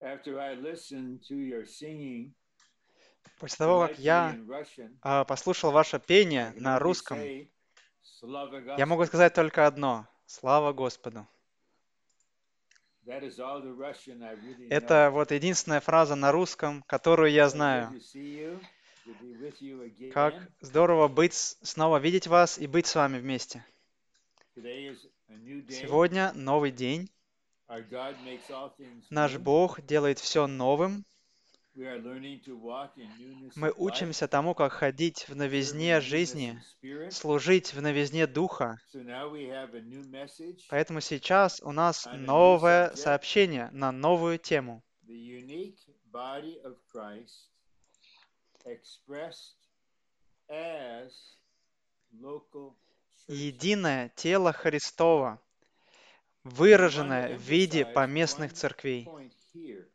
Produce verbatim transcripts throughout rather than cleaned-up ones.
After I listened to your singing После того, как politely я in Russian, а, послушал ваше I пение can на only русском, say, Slava я могу Господи. сказать только одно. Слава Господу. That is all the Russian I really Это know. вот единственная фраза на русском, которую я So good знаю. to see you, to be with you again. Как здорово быть, с- снова видеть вас и быть с вами вместе. Today is a new day. Сегодня новый день. Our God makes all things Наш new. Бог делает все новым. We are learning to walk in newness Мы of life, учимся тому, как ходить в serve новизне in newness of жизни, spirit. служить в новизне Духа. So now we have a new message Поэтому сейчас у нас on a new новое subject, сообщение на новую тему. the unique body of Christ expressed as local churches. Единое тело Христова, And I want to выраженное в виде emphasize поместных one церквей. point here.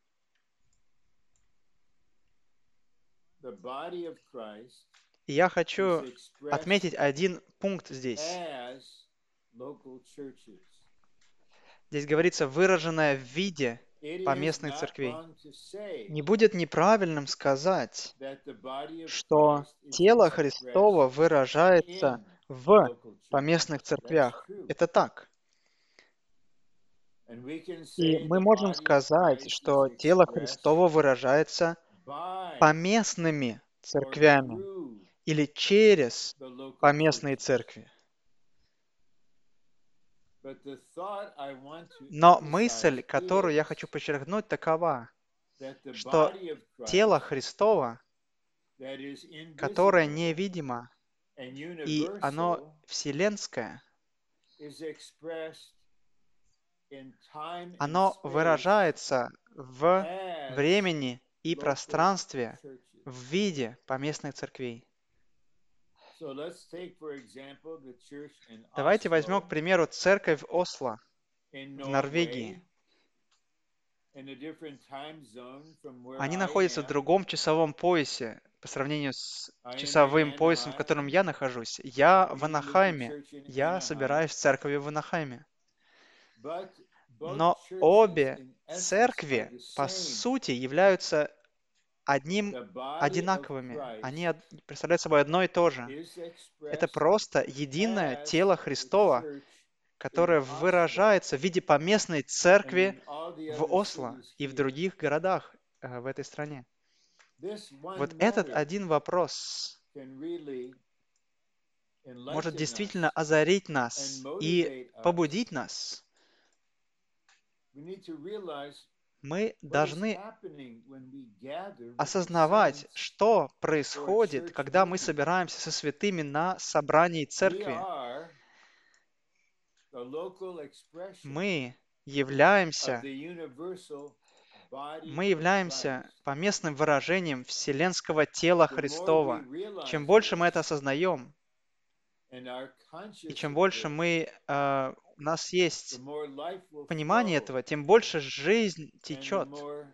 The body of Christ И я is хочу expressed отметить один пункт здесь. as local churches. Здесь говорится выраженное в виде It is поместных not церквей. wrong to say Не будет неправильным сказать, that the body of что Christ is тело expressed Христово выражается in в local churches. поместных That's церквях. true. Это так. And we can И say мы the можем body of сказать, Christ is что тело expressed Христово выражается by поместными or церквями through или через the local поместные churches. церкви. But the thought I want to Но мысль, emphasize которую я хочу is подчеркнуть, такова, that the что body of тело Christ Христово, that is которое invisible невидимо, and и оно universal вселенское, is expressed in time and оно space выражается в as времени и local пространстве churches. в виде поместных церквей. So let's take, for example, the church in Давайте возьмем, к Oslo, примеру, церковь Осло in в Норвегии. Norway, in a different time zone from where Они I находятся в am. другом часовом поясе по сравнению с I am in часовым поясом, в котором Anaheim, я нахожусь. Я в meeting with the Анахайме. church in Я Anaheim. собираюсь в церкви в Анахайме. But both Но churches, обе in essence, are церкви, the по same. сути, являются одним The body of одинаковыми. Они Christ од- представляют собой одно и то же. is Это expressed просто единое as тело the Христова, church in которое Oslo выражается в виде поместной and церкви in all the в other Осло cities и в here. других городах э, в этой стране. This Вот one этот matter один вопрос can really может enlighten действительно us озарить and нас и motivate us. побудить нас. We need to realize Мы what is должны happening when we gather with the осознавать, saints что for a происходит, church когда мы meeting. собираемся со святыми на собрании We церкви. are the local expression Мы of являемся, the universal body мы of являемся Christ. поместным выражением вселенского тела The more we Христова. Чем realize больше мы это this осознаем, and are и conscious чем of больше this, мы, э, у нас the есть more life will понимание flow этого, тем больше жизнь and the течет, more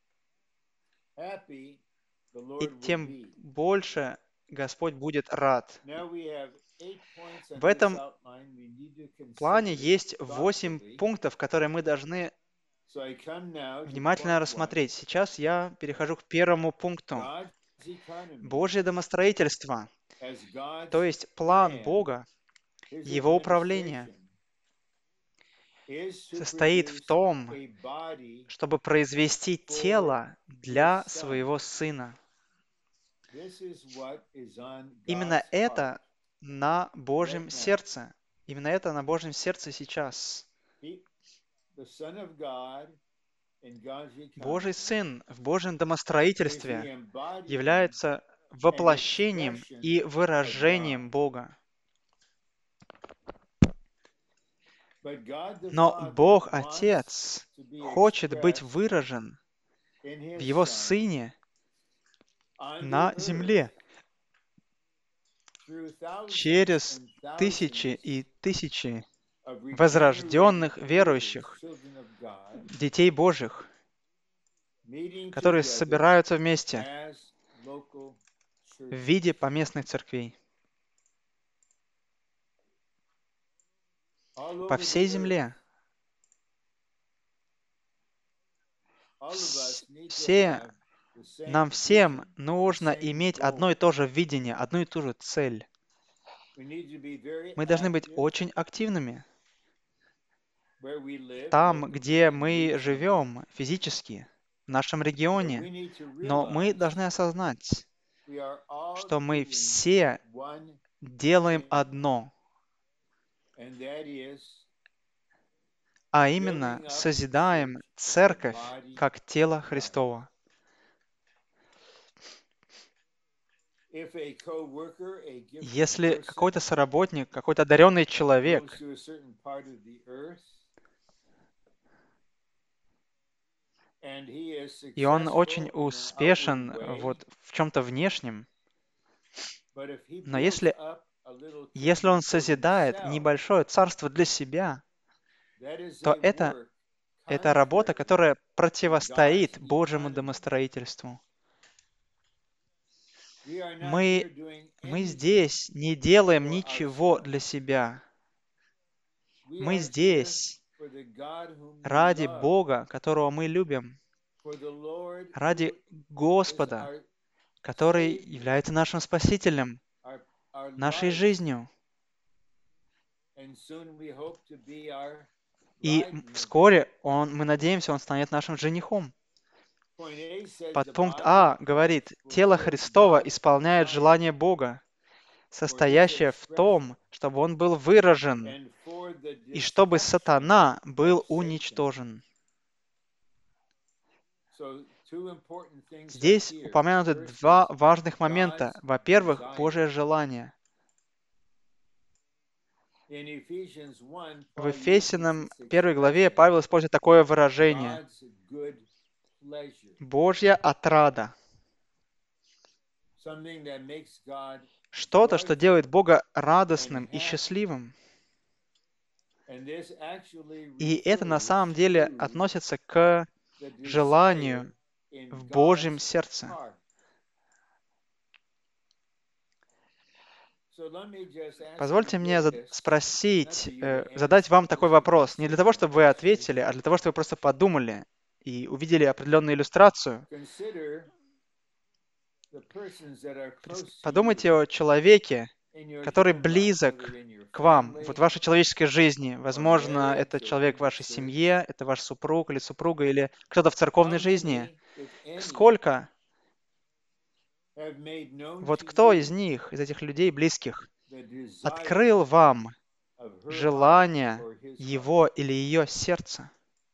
happy the и Lord will тем be. больше Господь будет рад. Now we have eight points В on this этом outline we need to плане consider есть восемь thoughtfully. пунктов, которые мы должны So I come now to внимательно point one. рассмотреть. Сейчас я перехожу к первому пункту. God's economy Божье домостроительство, as то God's есть план plan, Бога, His Его управление, administration, is to состоит в produce том, a body чтобы произвести for тело His для Son. своего Сына. This is what is on Именно God's heart это на right Божьем now. сердце. Именно это на Божьем сердце сейчас. He, the Son of God in God's Божий economy Сын в Божьем is the домостроительстве embodiment является and воплощением expression и of God. выражением Бога. But God the Но Father Бог wants Отец to be хочет быть expressed выражен in в His Его Son Сыне on the на earth земле through thousands через and тысячи thousands и тысячи of regenerated возрожденных believers, верующих, children of God, детей Божьих, meeting которые together собираются вместе as local в churches. виде поместных церквей All по over всей the earth, земле, вс- все, нам всем нужно иметь одно и то же видение, одну и ту же цель. Мы должны быть очень активными там, где мы живем физически, в нашем регионе. Но мы должны осознать, что мы все делаем одно, а именно созидаем церковь как тело Христово. Если какой-то соработник, какой-то одаренный человек, и он очень успешен вот в чем-то внешнем, но если, если он созидает небольшое царство для себя, то это, это работа, которая противостоит Божьему домостроительству. Мы, мы здесь не делаем ничего для себя. Мы здесь ради Бога, которого мы любим, ради Господа, который является нашим Спасителем, нашей жизнью. И вскоре он, мы надеемся, он станет нашим женихом. Подпункт А говорит, тело Христово исполняет желание Бога, состоящее в том, чтобы он был выражен и чтобы сатана был уничтожен. Здесь упомянуты два важных момента. Во-первых, Божье желание. В Ефесянам первой главе Павел использует такое выражение. Божья отрада. Что-то, что делает Бога радостным и счастливым. И это на самом деле относится к желанию в Божьем сердце. Позвольте мне спросить, э, задать вам такой вопрос. Не для того, чтобы вы ответили, а для того, чтобы вы просто подумали и увидели определенную иллюстрацию. Подумайте о человеке, который близок к вам, вот в вашей человеческой жизни. Возможно, это человек в вашей семье, это ваш супруг или супруга, или кто-то в церковной жизни. Сколько? Вот кто из них, из этих людей близких, открыл вам желание его или ее сердца?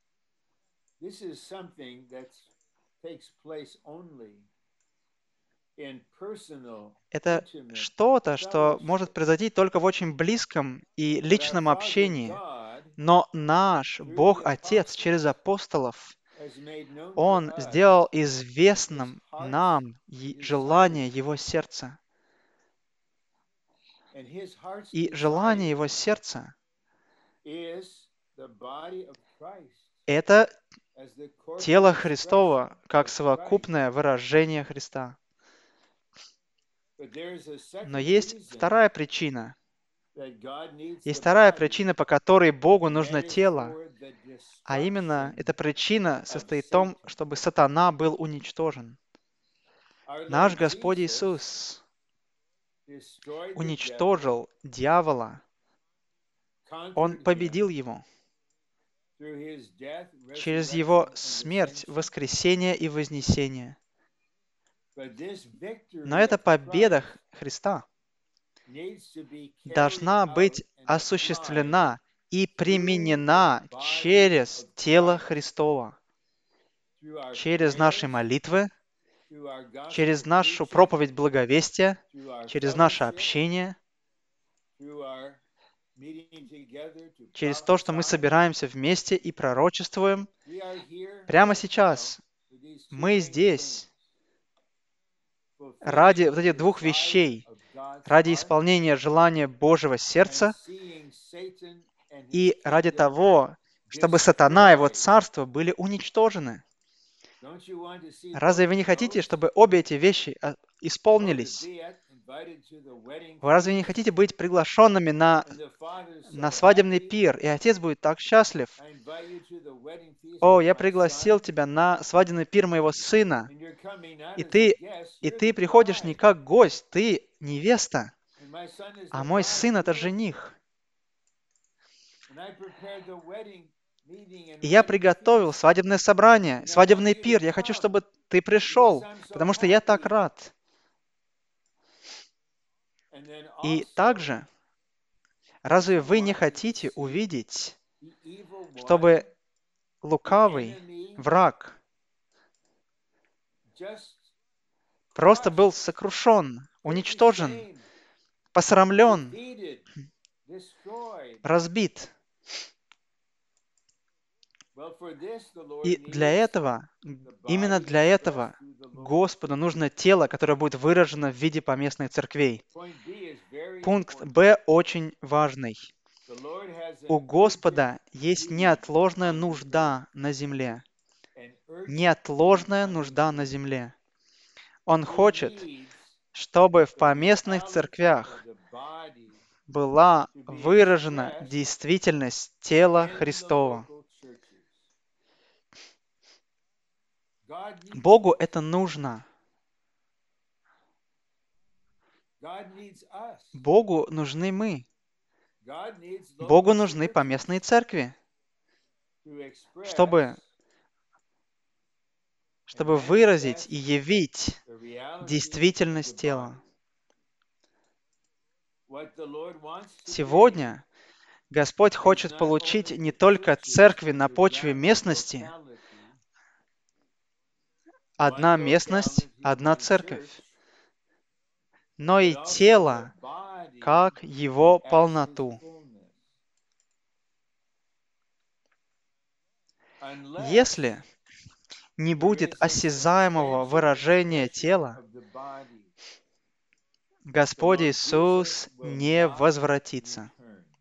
Это что-то, что может произойти только в очень близком и личном общении. Но наш Бог Отец через апостолов, Он сделал известным нам желание Его сердца. И желание Его сердца — это тело Христово, как совокупное выражение Христа. Но есть вторая причина. Есть вторая причина, по которой Богу нужно тело. А именно, эта причина состоит в том, чтобы сатана был уничтожен. Наш Господь Иисус уничтожил дьявола. Он победил его через Его смерть, воскресение и вознесение. Но эта победа Христа должна быть осуществлена и применена через тело Христово, через наши молитвы, через нашу проповедь благовестия, через наше общение, через то, что мы собираемся вместе и пророчествуем. Прямо сейчас мы здесь ради вот этих двух вещей, ради исполнения желания Божьего сердца и ради того, чтобы сатана и его царство были уничтожены. Разве вы не хотите, чтобы обе эти вещи исполнились? Вы разве не хотите быть приглашенными на, на свадебный пир, и отец будет так счастлив? О, я пригласил тебя на свадебный пир моего сына, и ты, и ты приходишь не как гость, ты невеста, а мой сын — это жених. И я приготовил свадебное собрание, свадебный пир. Я хочу, чтобы ты пришел, потому что я так рад. И также, разве вы не хотите увидеть, чтобы лукавый враг просто был сокрушен, уничтожен, посрамлен, разбит? И для этого, именно для этого Господу нужно тело, которое будет выражено в виде поместных церквей. Пункт Б очень важный. У Господа есть неотложная нужда на земле. Неотложная нужда на земле. Он хочет, чтобы в поместных церквях была выражена действительность тела Христова. Богу это нужно. Богу нужны мы. Богу нужны поместные церкви, чтобы, чтобы выразить и явить действительность тела. Сегодня Господь хочет получить не только церкви на почве местности, одна местность, одна церковь, но и тело, как его полноту. Если не будет осязаемого выражения тела, Господь Иисус не возвратится.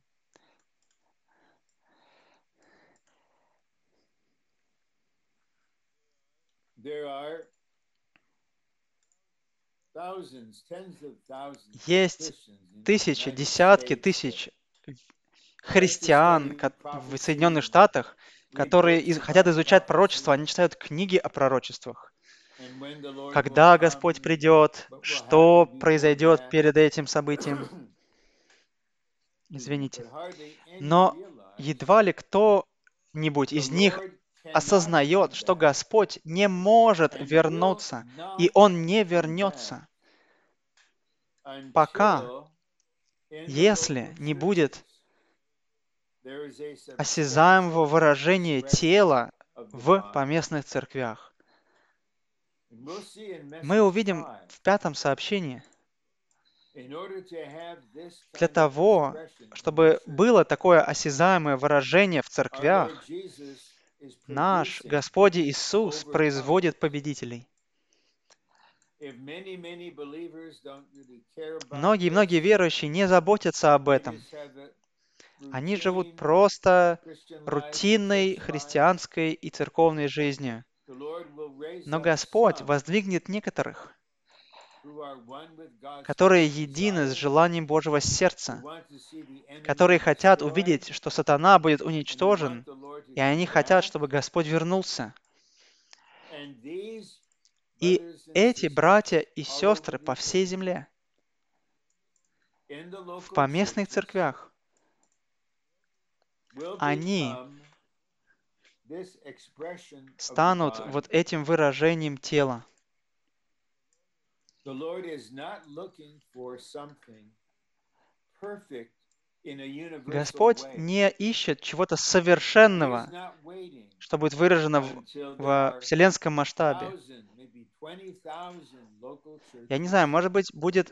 Есть тысячи, десятки тысяч христиан в Соединенных Штатах, которые хотят изучать пророчество, они читают книги о пророчествах. Когда Господь придет, что произойдет перед этим событием. Извините. Но едва ли кто-нибудь из них осознает, что Господь не может вернуться, и Он не вернется, пока, если не будет осязаемого выражения тела в поместных церквях. Мы увидим в пятом сообщении, для того, чтобы было такое осязаемое выражение в церквях, наш Господь Иисус производит победителей. Многие-многие верующие не заботятся об этом. Они живут просто рутинной христианской и церковной жизнью. Но Господь воздвигнет некоторых, которые едины с желанием Божьего сердца, которые хотят увидеть, что сатана будет уничтожен, и они хотят, чтобы Господь вернулся. И эти братья и сестры по всей земле, в поместных церквях, они станут вот этим выражением тела. Господь не ищет чего-то совершенного, что будет выражено в, в вселенском масштабе. Я не знаю, может быть, будет,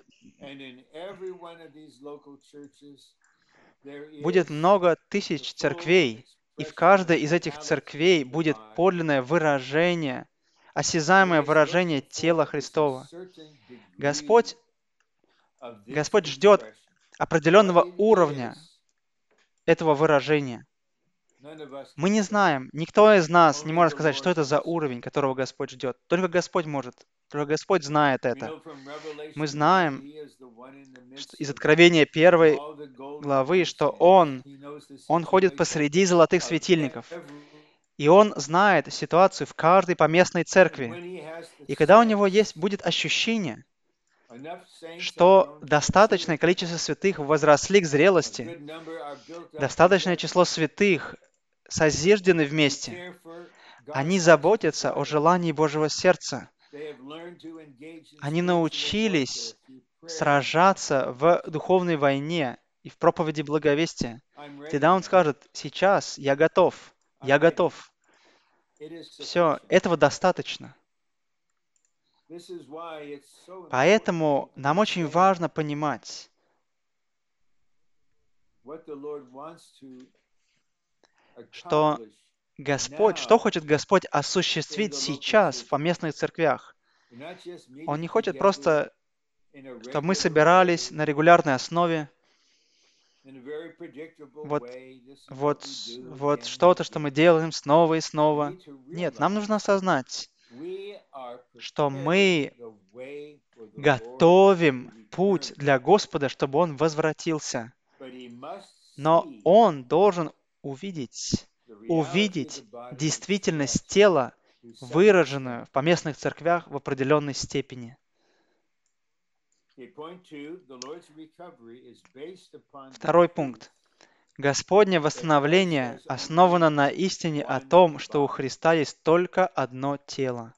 будет много тысяч церквей, и в каждой из этих церквей будет подлинное выражение, осязаемое выражение тела Христова. Господь, Господь ждет определенного уровня этого выражения. Мы не знаем, никто из нас не может сказать, что это за уровень, которого Господь ждет. Только Господь может, только Господь знает это. Мы знаем что из Откровения первой главы, что Он, Он ходит посреди золотых светильников, и Он знает ситуацию в каждой поместной церкви. И когда у Него есть, будет ощущение, что достаточное количество святых возросли к зрелости, достаточное число святых созиждены вместе, они заботятся о желании Божьего сердца. Они научились сражаться в духовной войне и в проповеди благовестия. Тогда Он скажет: сейчас я готов, я готов. Все, этого достаточно. Поэтому нам очень важно понимать, что Господь, что хочет Господь осуществить сейчас в поместных церквях. Он не хочет просто, чтобы мы собирались на регулярной основе, вот, вот, вот что-то, что мы делаем снова и снова. Нет, нам нужно осознать, что мы готовим путь для Господа, чтобы Он возвратился. Но Он должен увидеть, увидеть действительность тела, выраженную в поместных церквях в определенной степени. Второй пункт. Господне восстановление основано на истине о том, что у Христа есть только одно тело.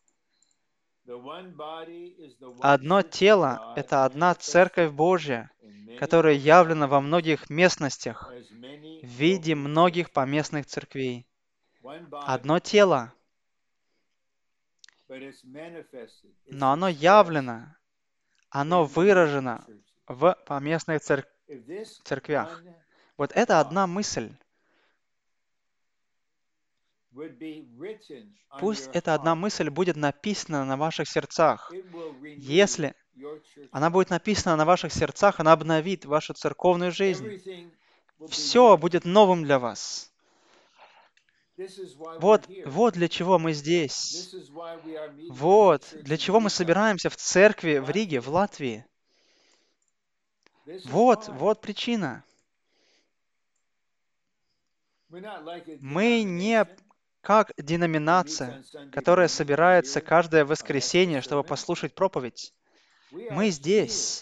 Одно тело — это одна Церковь Божья, которая явлена во многих местностях в виде многих поместных церквей. Одно тело, но оно явлено, оно выражено в поместных цер- церквях. Вот это одна мысль. Пусть эта одна мысль будет написана на ваших сердцах. Если она будет написана на ваших сердцах, она обновит вашу церковную жизнь. Все будет новым для вас. Вот, вот для чего мы здесь. Вот для чего мы собираемся в церкви в Риге, в Латвии. Вот, вот причина. Мы не как деноминация, которая собирается каждое воскресенье, чтобы послушать проповедь. Мы здесь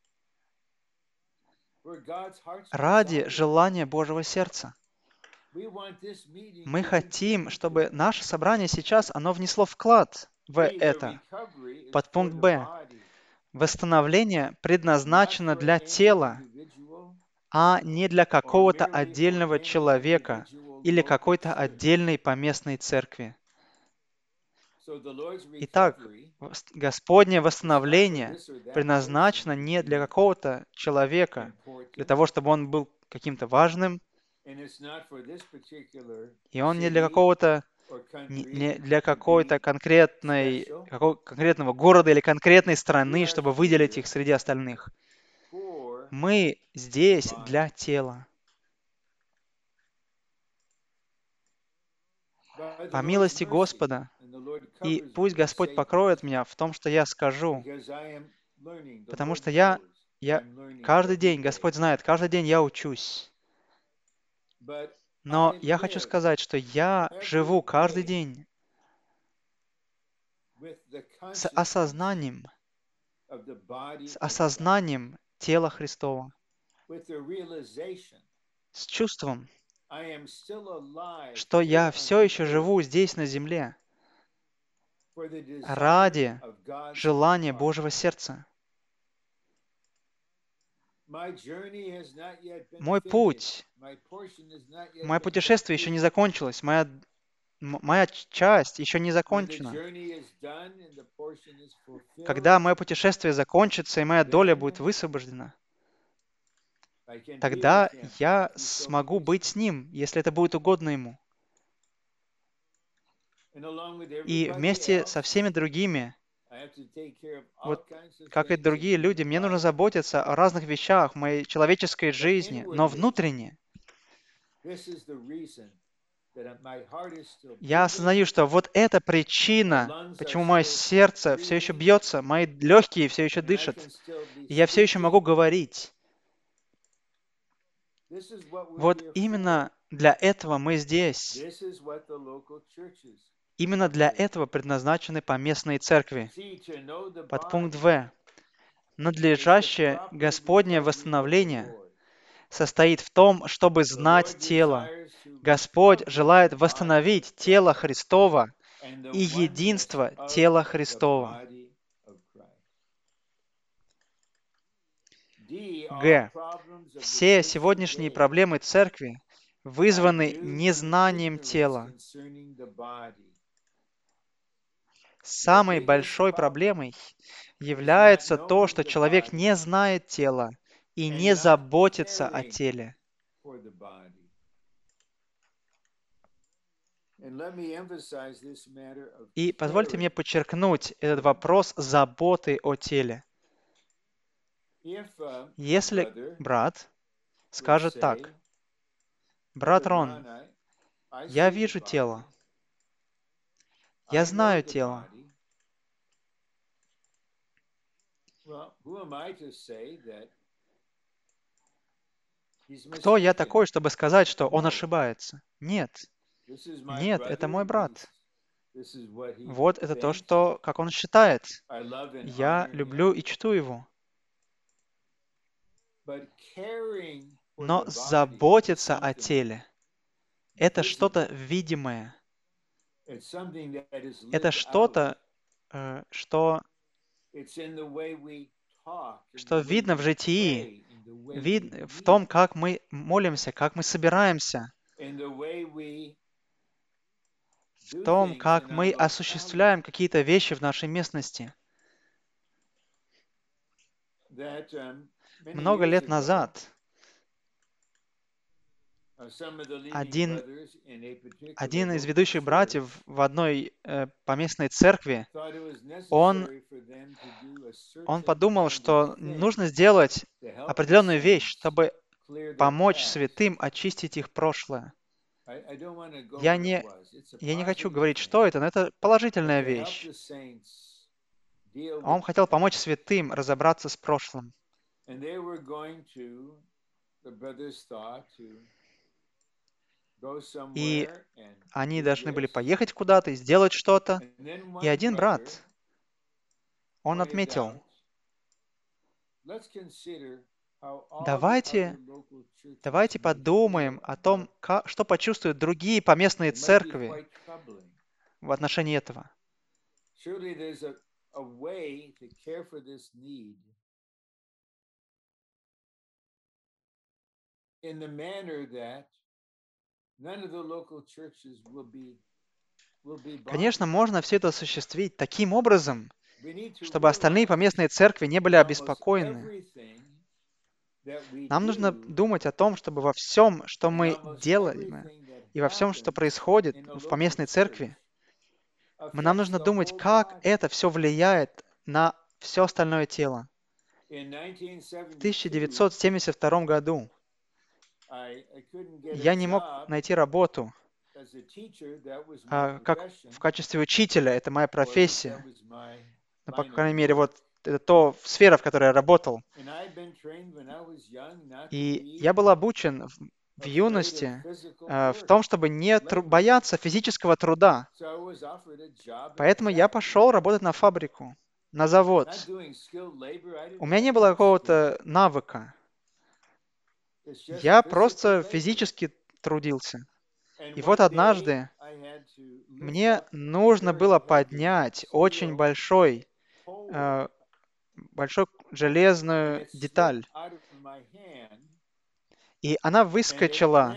ради желания Божьего сердца. Мы хотим, чтобы наше собрание сейчас, оно внесло вклад в это. Подпункт Б. Восстановление предназначено для тела, а не для какого-то отдельного человека или какой-то отдельной поместной церкви. Итак, Господнее восстановление предназначено не для какого-то человека, для того, чтобы он был каким-то важным, и он не для какого-то не не для какой-то конкретной, какого- конкретного города или конкретной страны, чтобы выделить их среди остальных. Мы здесь для тела. По милости Господа, и пусть Господь покроет меня в том, что я скажу, потому что я, я каждый день, Господь знает, каждый день я учусь. Но я хочу сказать, что я живу каждый день с осознанием, с осознанием тела Христова, с чувством, что я все еще живу здесь, на земле, ради желания Божьего сердца. Мой путь, мое путешествие еще не закончилось, моя, м- моя часть еще не закончена. Когда мое путешествие закончится и моя доля будет высвобождена, тогда я смогу быть с Ним, если это будет угодно Ему. И вместе со всеми другими, вот как и другие люди, мне нужно заботиться о разных вещах в моей человеческой жизни, но внутренне. Я осознаю, что вот эта причина, почему мое сердце все еще бьется, мои легкие все еще дышат, и я все еще могу говорить. Вот именно для этого мы здесь. Именно для этого предназначены поместные церкви. Подпункт В. Надлежащее Господнее восстановление состоит в том, чтобы знать тело. Господь желает восстановить тело Христово и единство тела Христова. Г. Все сегодняшние проблемы церкви вызваны незнанием тела. Самой большой проблемой является то, что человек не знает тела и не заботится о теле. И позвольте мне подчеркнуть этот вопрос заботы о теле. Если брат скажет так: «Брат Рон, я вижу тело, я знаю тело». Кто я такой, чтобы сказать, что он ошибается? Нет. Нет, это мой брат. Вот это то, что, как он считает. Я люблю и чту его. Но заботиться о теле — это что-то видимое. Это что-то, э, что, что видно в житии, вид, в том, как мы молимся, как мы собираемся, в том, как мы осуществляем какие-то вещи в нашей местности. Много лет назад один, один из ведущих братьев в одной э, поместной церкви, он, он подумал, что нужно сделать определенную вещь, чтобы помочь святым очистить их прошлое. Я не, я не хочу говорить, что это, но это положительная вещь. Он хотел помочь святым разобраться с прошлым. И они должны были поехать куда-то и сделать что-то. И один брат, он отметил: давайте, давайте подумаем о том, как, что почувствуют другие поместные церкви в отношении этого. Конечно, можно все это осуществить таким образом, чтобы остальные поместные церкви не были обеспокоены. Нам нужно думать о том, чтобы во всем, что мы делаем, и во всем, что происходит в поместной церкви, мы, нам нужно думать, как это все влияет на все остальное тело. В тысяча девятьсот семьдесят втором году я не мог найти работу а, как в качестве учителя. Это моя профессия. Ну, по крайней мере, вот это то сфера, в которой я работал. И я был обучен в, в юности э, в том, чтобы не тру- бояться физического труда. Поэтому я пошел работать на фабрику, на завод. У меня не было какого-то навыка. Я просто физически трудился. И вот однажды мне нужно было поднять очень большой, э, большой железную деталь. И она выскочила,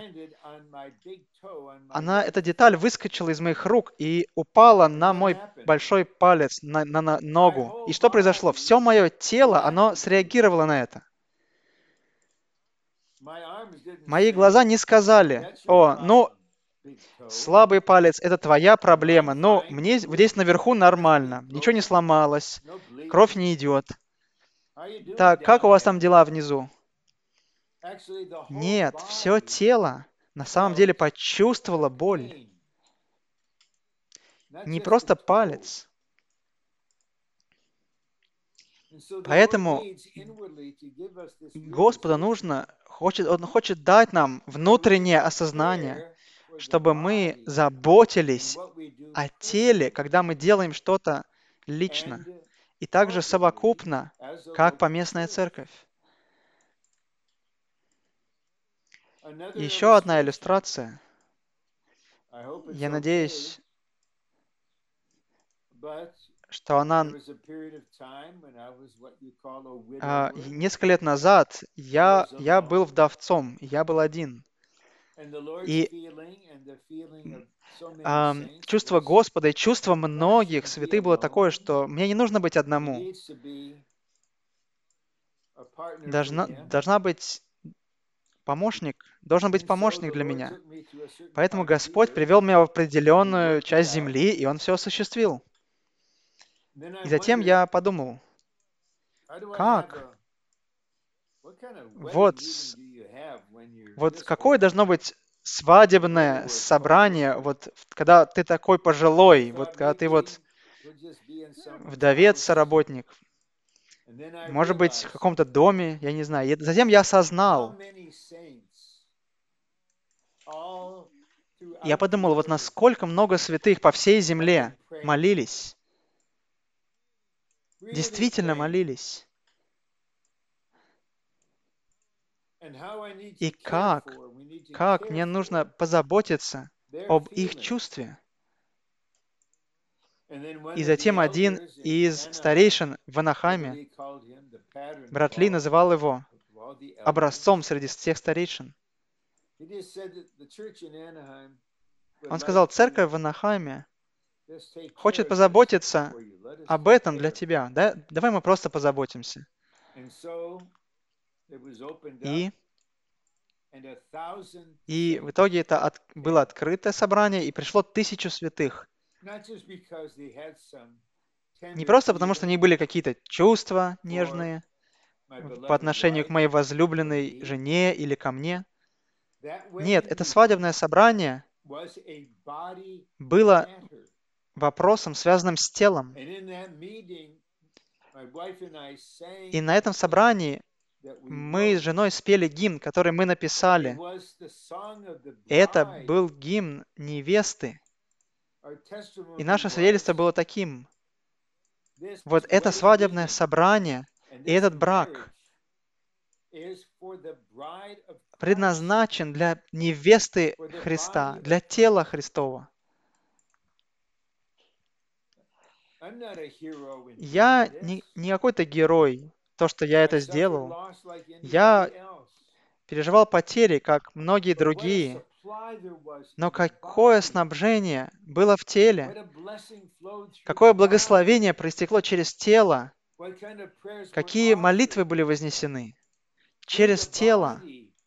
она, эта деталь выскочила из моих рук и упала на мой большой палец, на, на, на ногу. И что произошло? Все мое тело, оно среагировало на это. Мои глаза не сказали: «О, ну, слабый палец — это твоя проблема, но мне здесь наверху нормально, ничего не сломалось, кровь не идет. Так, как у вас там дела внизу?» Нет, все тело на самом деле почувствовала боль. Не просто палец. Поэтому Господу нужно, хочет, Он хочет дать нам внутреннее осознание, чтобы мы заботились о теле, когда мы делаем что-то лично, и также совокупно, как поместная церковь. Еще одна иллюстрация. Я надеюсь, что она... а, несколько лет назад я, я был вдовцом, я был один. И а, чувство Господа и чувство многих святых было такое, что мне не нужно быть одному. Должна, должна быть помощник, должен быть помощник для меня. Поэтому Господь привел меня в определенную часть земли, и Он все осуществил. И затем я подумал, как? Вот, вот какое должно быть свадебное собрание, вот когда ты такой пожилой, вот когда ты вот вдовец, работник, может быть, в каком-то доме, я не знаю. И затем я осознал, я подумал, вот насколько много святых по всей земле молились, действительно молились. И как, как мне нужно позаботиться об их чувстве. И затем один из старейшин в Анахайме, брат Ли, называл его образцом среди всех старейшин. Он сказал, церковь в Анахайме хочет позаботиться об этом для тебя. Да? Давай мы просто позаботимся. И, и в итоге это от, было открытое собрание, и пришло тысячу святых. Не просто потому, что у них были какие-то чувства нежные по отношению к моей возлюбленной жене или ко мне. Нет, это свадебное собрание было вопросом, связанным с телом. И на этом собрании мы с женой спели гимн, который мы написали. Это был гимн невесты. И наше свидетельство было таким. Вот это свадебное собрание и этот брак предназначен для невесты Христа, для тела Христова. Я не, не какой-то герой, то, что я это сделал. Я переживал потери, как многие другие. Но какое снабжение было в теле, какое благословение проистекло через тело, какие молитвы были вознесены через тело,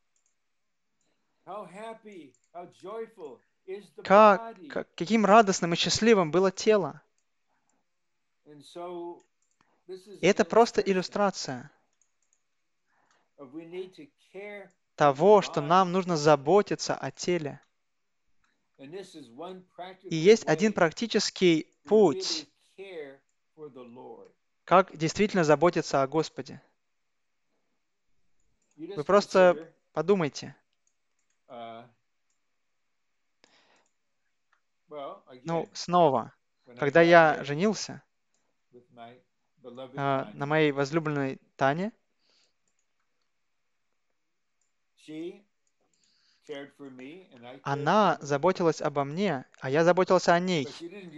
как, как, каким радостным и счастливым было тело. И это просто иллюстрация того, что нам нужно заботиться о теле. И есть один практический путь, как действительно заботиться о Господе. Вы просто подумайте. Ну, снова, когда я женился а, на моей возлюбленной Тане, она заботилась обо мне, а я заботился о ней.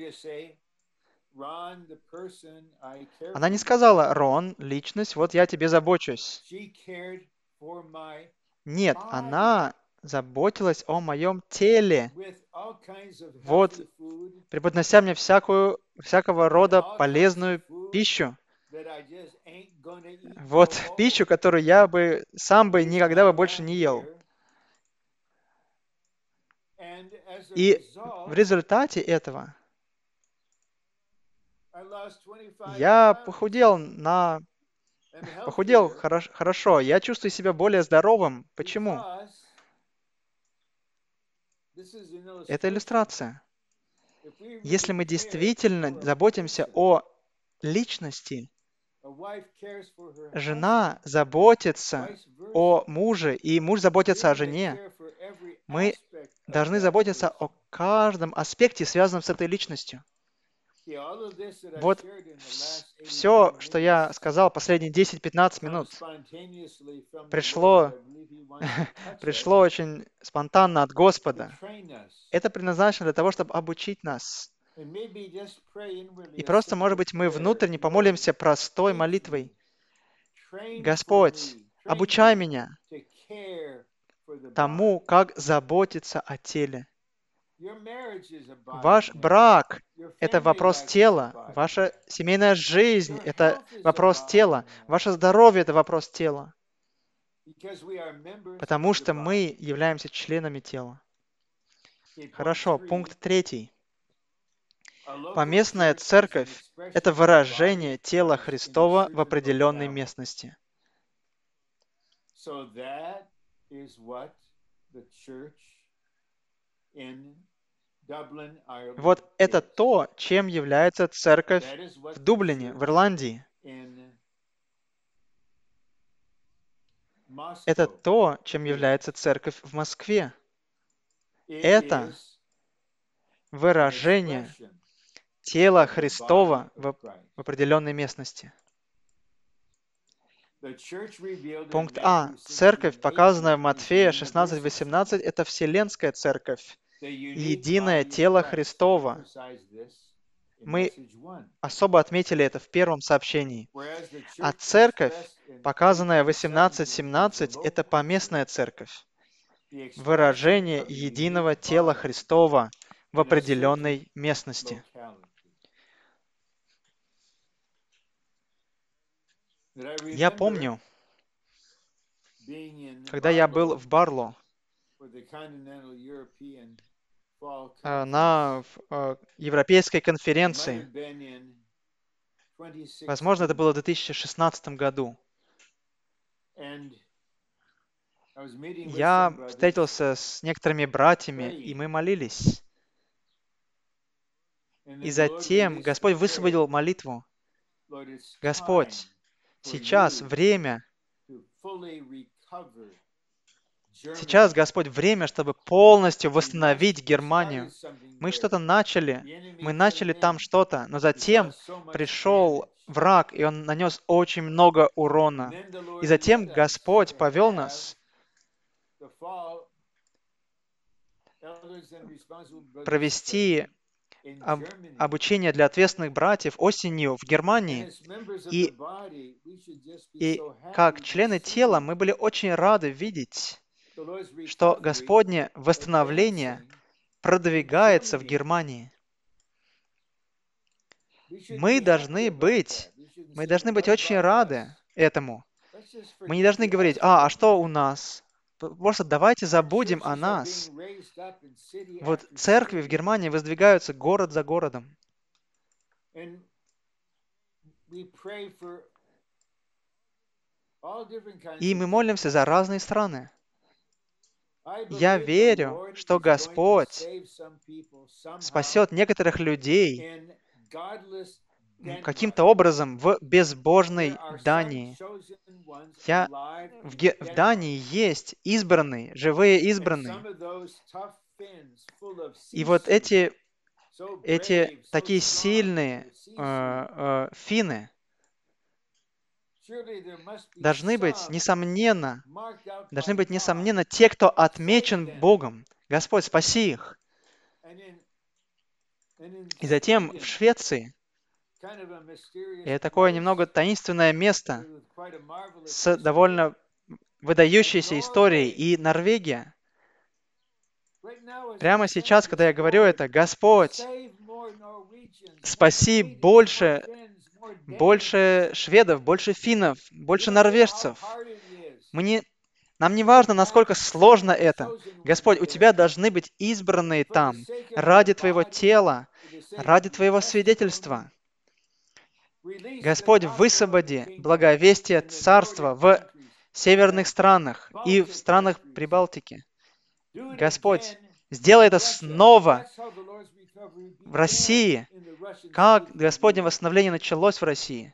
Она не сказала, Рон, личность, вот я тебе забочусь. Нет, она заботилась о моем теле. Вот, преподнося мне всякую, всякого рода полезную пищу. Вот пищу, которую я бы сам бы никогда бы больше не ел. И в результате этого я похудел на... Похудел хорош, хорошо. Я чувствую себя более здоровым. Почему? Это иллюстрация. Если мы действительно заботимся о личности, жена заботится о муже, и муж заботится о жене, мы должны заботиться о каждом аспекте, связанном с этой личностью. Вот все, что я сказал последние десять-пятнадцать минут, пришло, пришло очень спонтанно от Господа. Это предназначено для того, чтобы обучить нас. И просто, может быть, мы внутренне помолимся простой молитвой. Господь, обучай меня тому, как заботиться о теле. Ваш брак — это вопрос тела. Ваша семейная жизнь — это вопрос тела. Ваше здоровье — это вопрос тела. Потому что мы являемся членами тела. Хорошо, пункт третий. Поместная церковь — это выражение тела Христова в определенной местности. Вот это то, чем является церковь в Дублине, в Ирландии. Это то, чем является церковь в Москве. Это выражение тела Христова в, в определенной местности. Пункт А. Церковь, показанная в Матфея шестнадцать восемнадцать, это Вселенская Церковь, единое тело Христова. Мы особо отметили это в первом сообщении. А церковь, показанная в восемнадцать семнадцать, это поместная церковь, выражение единого тела Христова в определенной местности. Я помню, когда я был в Барло на европейской конференции, возможно, это было в две тысячи шестнадцатом году, я встретился с некоторыми братьями, и мы молились. И затем Господь высвободил молитву. Господь, сейчас время, сейчас, Господь, время, чтобы полностью восстановить Германию. Мы что-то начали, мы начали там что-то, но затем пришел враг, и он нанес очень много урона. И затем Господь повел нас провести об, обучение для ответственных братьев осенью в Германии. И, и как члены тела мы были очень рады видеть, что Господне восстановление продвигается в Германии. Мы должны быть, мы должны быть очень рады этому. Мы не должны говорить, а, а что у нас? Просто давайте забудем о нас. Вот церкви в Германии воздвигаются город за городом. И мы молимся за разные страны. Я верю, что Господь спасет некоторых людей каким-то образом в безбожной Дании. Я, в, Ге, в Дании есть избранные, живые избранные. И вот эти, эти такие сильные э, э, финны должны быть, несомненно, должны быть, несомненно, те, кто отмечен Богом. Господь, спаси их. И затем в Швеции, и это такое немного таинственное место с довольно выдающейся историей, и Норвегия. Прямо сейчас, когда я говорю это, Господь, спаси больше, больше шведов, больше финнов, больше норвежцев. Мы не, нам не важно, насколько сложно это. Господь, у Тебя должны быть избранные там ради Твоего тела, ради Твоего свидетельства. Господь, высвободи благовестие Царства в северных странах и в странах Прибалтики. Господь, Сделай это снова в России. Как Господне восстановление началось в России?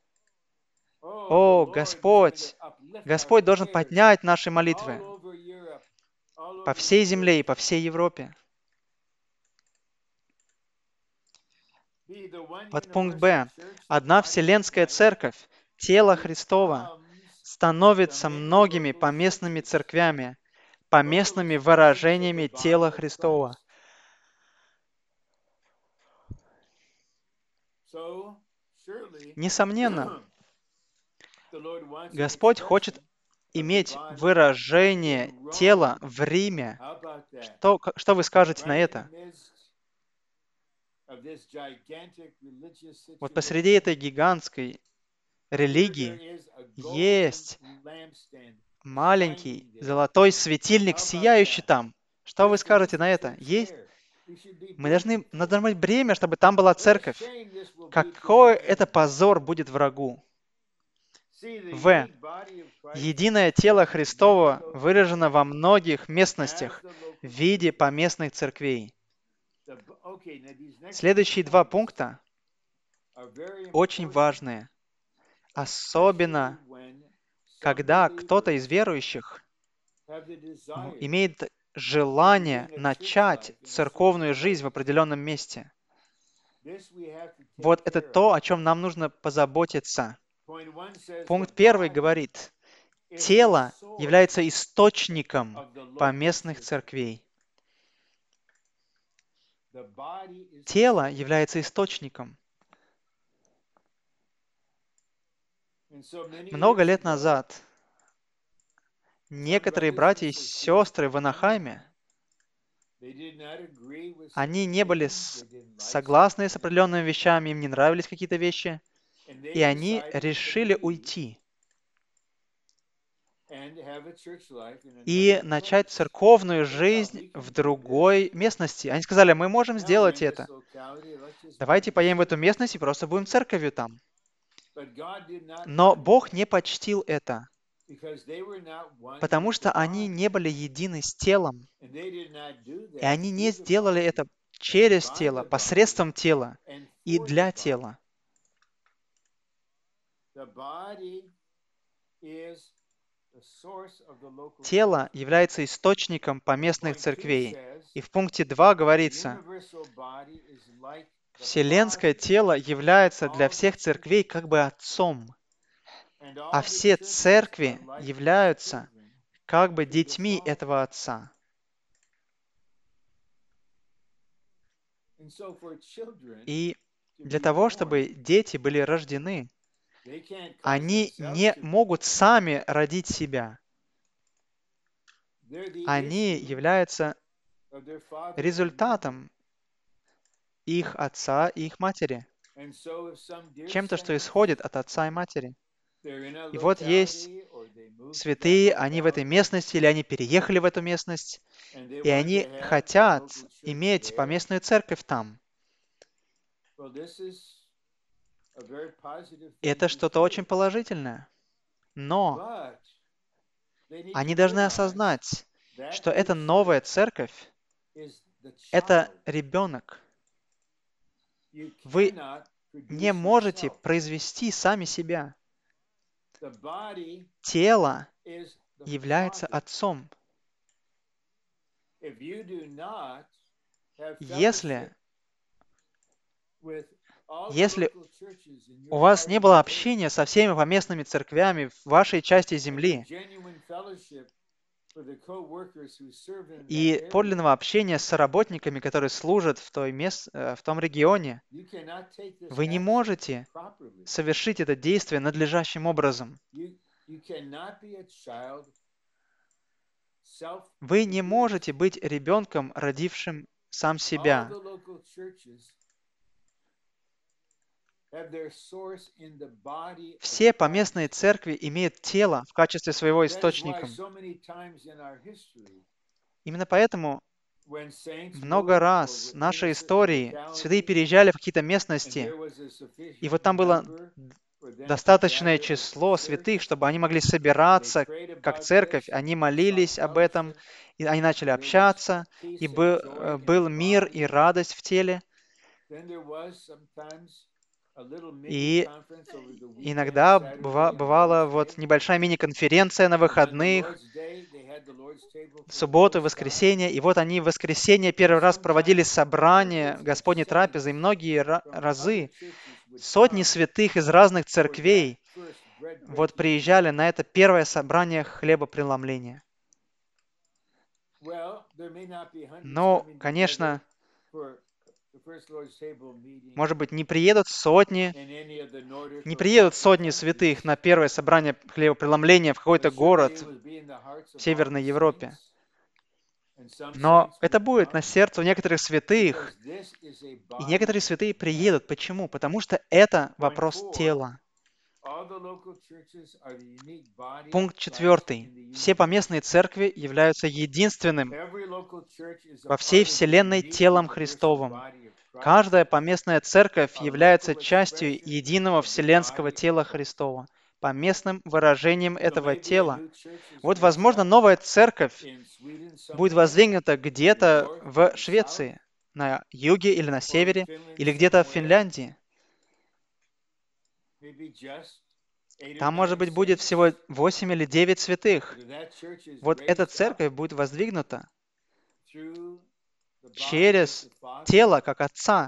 О, Господь! Господь должен поднять наши молитвы по всей земле и по всей Европе. Подпункт Б. Одна Вселенская Церковь, тело Христово, становится многими поместными церквями, поместными выражениями тела Христова. Несомненно, Господь хочет иметь выражение тела в Риме. Что, что вы скажете на это? Вот посреди этой гигантской религии есть маленький золотой светильник, сияющий там. Что вы скажете на это? Есть? Мы должны, надо должно быть бремя, чтобы там была церковь. Какой это позор будет врагу? В. Единое тело Христово выражено во многих местностях в виде поместных церквей. Следующие два пункта очень важные. Особенно, когда кто-то из верующих имеет желание начать церковную жизнь в определенном месте. Вот это то, о чем нам нужно позаботиться. Пункт первый говорит, тело является источником поместных церквей. Тело является источником. Много лет назад некоторые братья и сестры в Анахайме, они не были с- согласны с определенными вещами, им не нравились какие-то вещи, и они решили уйти и начать церковную жизнь в другой местности. Они сказали, мы можем сделать это. Давайте поедем в эту местность и просто будем церковью там. Но Бог не почтил это, потому что они не были едины с телом, и они не сделали это через тело, посредством тела и для тела. Тело является источником поместных церквей. И в пункте два говорится, вселенское тело является для всех церквей как бы отцом, а все церкви являются как бы детьми этого отца. И для того, чтобы дети были рождены, они не могут сами родить себя. Они являются результатом их отца и их матери. Чем-то, что исходит от отца и матери. И вот есть святые, они в этой местности, или они переехали в эту местность, и они хотят иметь поместную церковь там. Это что-то очень положительное. Но они должны осознать, что эта новая церковь — это ребенок. Вы не можете произвести сами себя. Тело является отцом. Если, если у вас не было общения со всеми поместными церквями в вашей части земли, и подлинного общения с работниками, которые служат в, той мест, в том регионе, вы не можете совершить это действие надлежащим образом. Вы не можете быть ребенком, родившим сам себя. Все поместные церкви имеют тело в качестве своего источника. Именно поэтому много раз в нашей истории святые переезжали в какие-то местности, и вот там было достаточное число святых, чтобы они могли собираться как церковь. Они молились об этом, и они начали общаться, и был, э, был мир и радость в теле. И иногда быва- бывала вот небольшая мини-конференция на выходных, в субботу, в воскресенье, и вот они в воскресенье первый раз проводили собрание Господней трапезы, и многие ра- разы сотни святых из разных церквей вот приезжали на это первое собрание хлебопреломления. Но, конечно, может быть, не приедут сотни, не приедут сотни святых на первое собрание хлебопреломления в какой-то город в Северной Европе. Но это будет на сердце у некоторых святых, и некоторые святые приедут. Почему? Потому что это вопрос тела. Пункт четвертый. Все поместные церкви являются единственным во всей Вселенной телом Христовым. Каждая поместная церковь является частью единого вселенского тела Христова. Поместным выражением этого тела. Вот, возможно, новая церковь будет воздвигнута где-то в Швеции, на юге или на севере, или где-то в Финляндии. Там, может быть, будет всего восемь или девять святых. Вот эта церковь будет воздвигнута через тело, как Отца.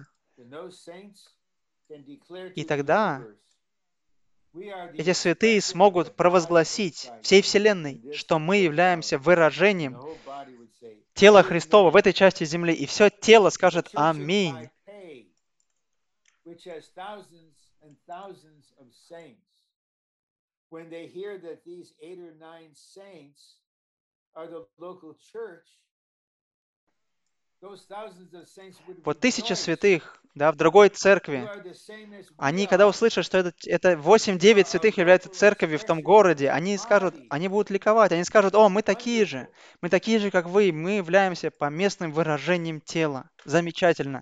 И тогда эти святые смогут провозгласить всей Вселенной, что мы являемся выражением тела Христова в этой части земли. И все тело скажет «Аминь». Вот тысяча святых, да, в другой церкви, они, когда услышат, что это, это восемь-девять святых являются церковью в том городе, они скажут, они будут ликовать, они скажут, о, мы такие же, мы такие же, как вы, мы являемся поместным выражением тела. Замечательно.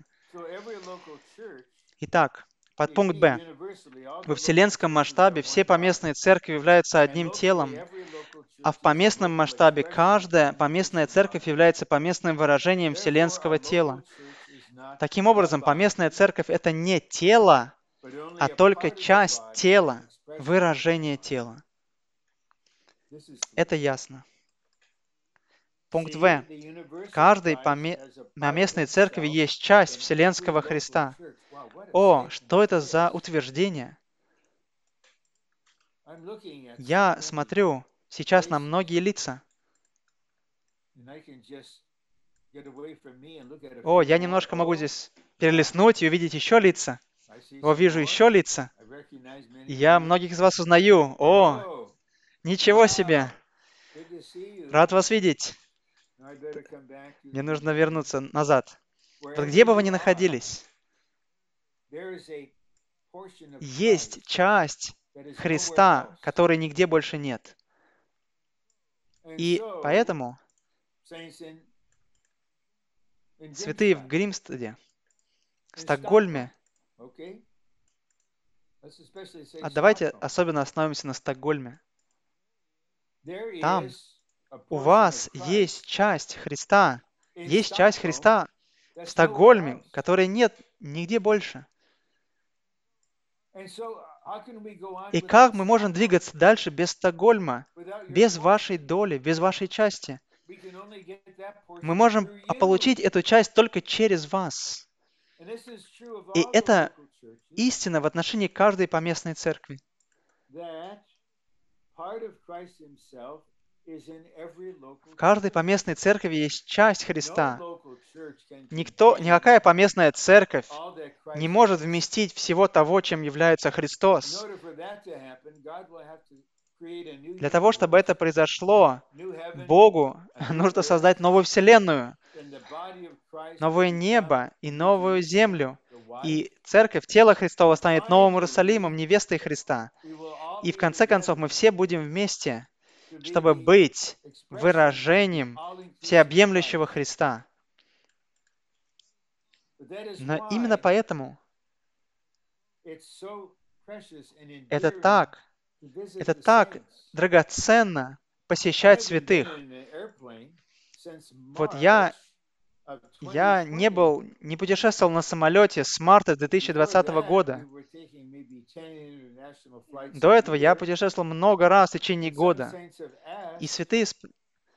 Итак, подпункт Б. Во вселенском масштабе все поместные церкви являются одним телом, а в поместном масштабе каждая поместная церковь является поместным выражением вселенского тела. Таким образом, поместная церковь — это не тело, а только часть тела, выражение тела. Это ясно. Пункт В. В каждой поме- поместной церкви есть часть Вселенского Христа. О, что это за утверждение? Я смотрю сейчас на многие лица. О, я немножко могу здесь перелистнуть и увидеть еще лица. О, вижу еще лица. И я многих из вас узнаю. О, ничего себе! Рад вас видеть. Мне нужно вернуться назад. Вот где бы вы ни находились, есть часть Христа, которой нигде больше нет. И поэтому святые в Гримстеде, в Стокгольме, а давайте особенно остановимся на Стокгольме. Там у вас есть часть Христа, есть часть Христа в Стокгольме, которой нет нигде больше. И как мы можем двигаться дальше без Стокгольма, без вашей доли, без вашей части? Мы можем получить эту часть только через вас. И это истина в отношении каждой поместной церкви. В каждой поместной церкви есть часть Христа. Никто, никакая поместная церковь не может вместить всего того, чем является Христос. Для того, чтобы это произошло, Богу нужно создать новую вселенную, новое небо и новую землю. И церковь, тело Христово, станет новым Иерусалимом, невестой Христа. И в конце концов мы все будем вместе, чтобы быть выражением всеобъемлющего Христа. Но именно поэтому Это так, это так драгоценно посещать святых. Вот я, я не был, не путешествовал на самолете с марта две тысячи двадцатого года. До этого я путешествовал много раз в течение года. И святые, сп-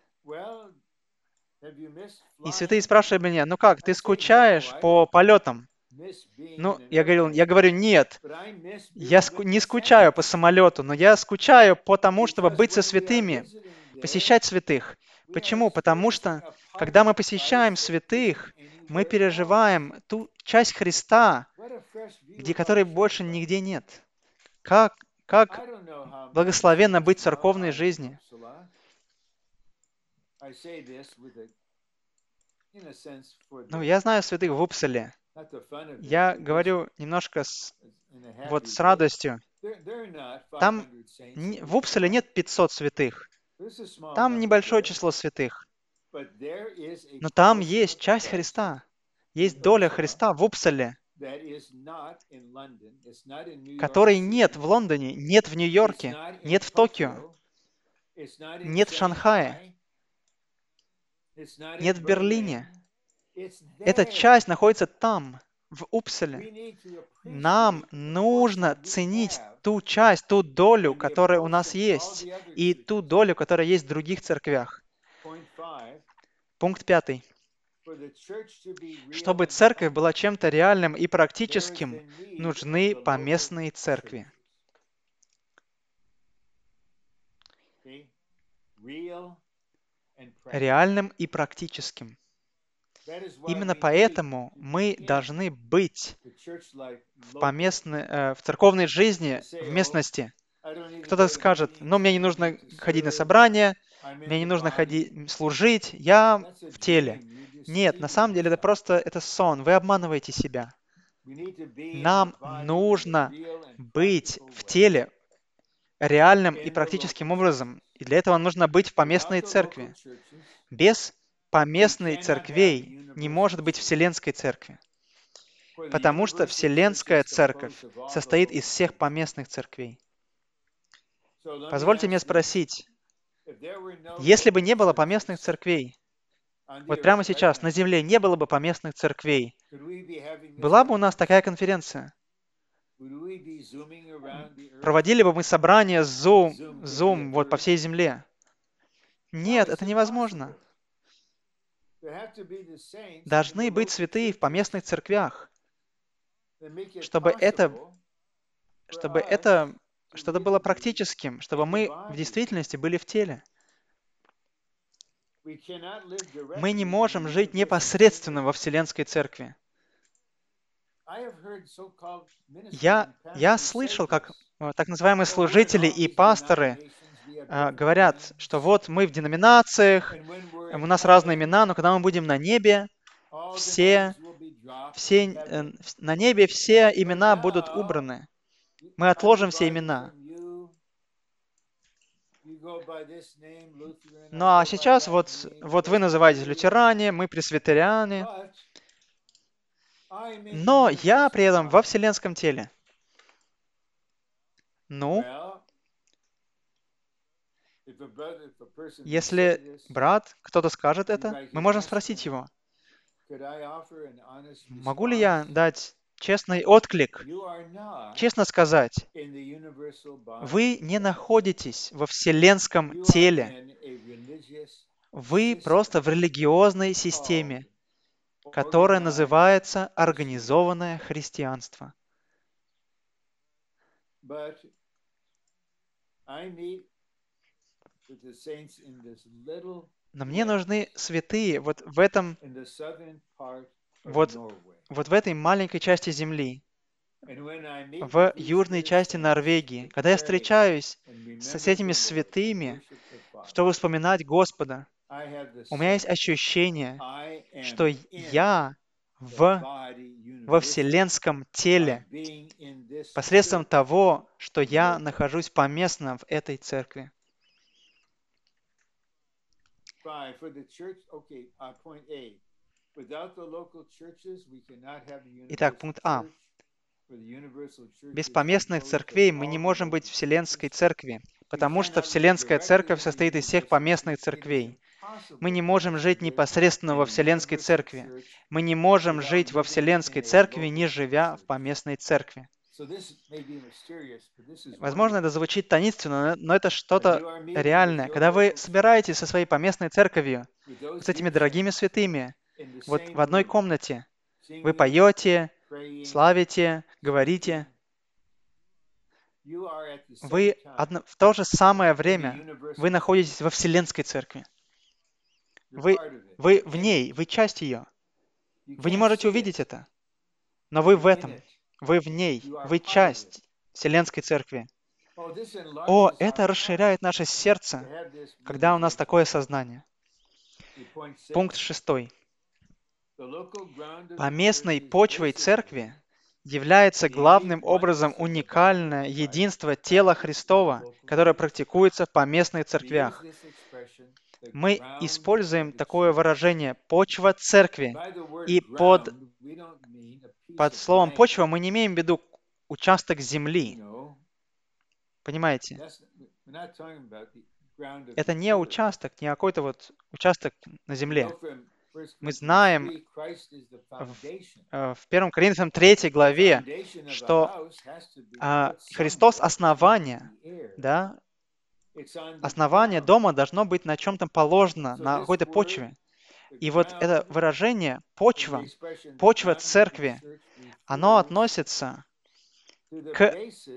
и святые спрашивали меня, ну как, ты скучаешь по полетам? Ну, я говорил, я говорю, нет, я ску- не скучаю по самолету, но я скучаю по тому, чтобы быть со святыми, посещать святых. Почему? Потому что, когда мы посещаем святых, мы переживаем ту часть Христа, где, которой больше нигде нет. Как, как благословенно быть в церковной жизни. Ну, я знаю святых в Упсале. Я говорю немножко с, вот с радостью. Там не- в Упсале нет пятисот святых. Там небольшое число святых. Но там есть часть Христа. Есть доля Христа в Упсале, которой нет в Лондоне, нет в Нью-Йорке, нет в Токио, нет в Шанхае, нет в Берлине. Эта часть находится там, в Упсале. Нам нужно ценить ту часть, ту долю, которая у нас есть, и ту долю, которая есть в других церквях. Пункт пятый. Чтобы церковь была чем-то реальным и практическим, нужны поместные церкви. Реальным и практическим. Именно поэтому мы должны быть в, поместной, э, в церковной жизни в местности. Кто-то скажет, ну, мне не нужно ходить на собрания, мне не нужно ходить служить, я в теле. Нет, на самом деле это просто это сон, вы обманываете себя. Нам нужно быть в теле реальным и практическим образом, и для этого нужно быть в поместной церкви. Без поместной церквей не может быть вселенской церкви, потому что вселенская церковь состоит из всех поместных церквей. Позвольте мне спросить, если бы не было поместных церквей, вот прямо сейчас на Земле не было бы поместных церквей, была бы у нас такая конференция? Проводили бы мы собрания Zoom, Zoom вот по всей Земле? Нет, это невозможно. Должны быть святые в поместных церквях, чтобы это, чтобы это что-то было практическим, чтобы мы в действительности были в теле. Мы не можем жить непосредственно во Вселенской Церкви. Я, я слышал, как э, так называемые служители и пасторы э, говорят, что вот мы в деноминациях, э, у нас разные имена, но когда мы будем на небе, все, все, э, на небе все имена будут убраны. Мы отложим все имена. Ну а сейчас вот, вот вы называетесь лютеране, мы пресвитериане, но я при этом во вселенском теле. Ну, если брат, кто-то скажет это, мы можем спросить его, могу ли я дать честный отклик, честно сказать, вы не находитесь во вселенском теле, вы просто в религиозной системе, которая называется организованное христианство. Но мне нужны святые вот в этом, вот, вот в этой маленькой части земли, в южной части Норвегии. Когда я встречаюсь с, с этими святыми, чтобы вспоминать Господа, у меня есть ощущение, что я в, во вселенском теле посредством того, что я нахожусь поместно в этой церкви. Итак, пункт А. Без поместных церквей мы не можем быть Вселенской Церкви, потому что Вселенская Церковь состоит из всех поместных церквей. Мы не можем жить непосредственно во Вселенской Церкви. Мы не можем жить во Вселенской Церкви, не живя в поместной церкви. Возможно, это звучит таинственно, но это что-то реальное. Когда вы собираетесь со своей поместной церковью, с этими дорогими святыми, вот в одной комнате, вы поете, славите, говорите, вы одно, в то же самое время вы находитесь во Вселенской Церкви. Вы, вы в ней, вы часть ее. Вы не можете увидеть это, но вы в этом, вы в ней, вы часть Вселенской Церкви. О, это расширяет наше сердце, когда у нас такое сознание. Пункт шестой. Поместной почвой Церкви является главным образом уникальное единство тела Христова, которое практикуется в поместных церквях. Мы используем такое выражение «почва церкви», и под, под словом «почва» мы не имеем в виду участок земли. Понимаете? Это не участок, не какой-то вот участок на земле. Мы знаем в, в первом Коринфянам третьей главе, что а, Христос основание, да, основание дома должно быть на чем-то положено, на какой-то почве. И вот это выражение «почва», «почва церкви», оно относится к,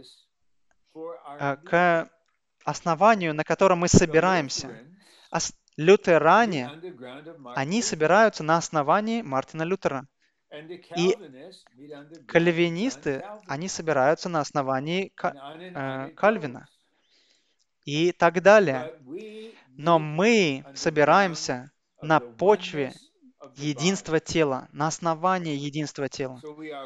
к основанию, на котором мы собираемся. Лютеране, они собираются на основании Мартина Лютера. И кальвинисты, они собираются на основании э, Кальвина. И так далее. Но мы собираемся на почве единства тела, на основании единства тела.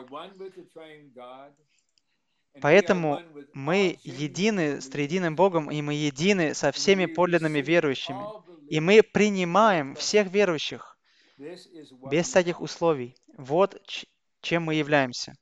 Поэтому мы едины с триединым Богом, и мы едины со всеми подлинными верующими. И мы принимаем всех верующих без всяких условий. Вот чем мы являемся.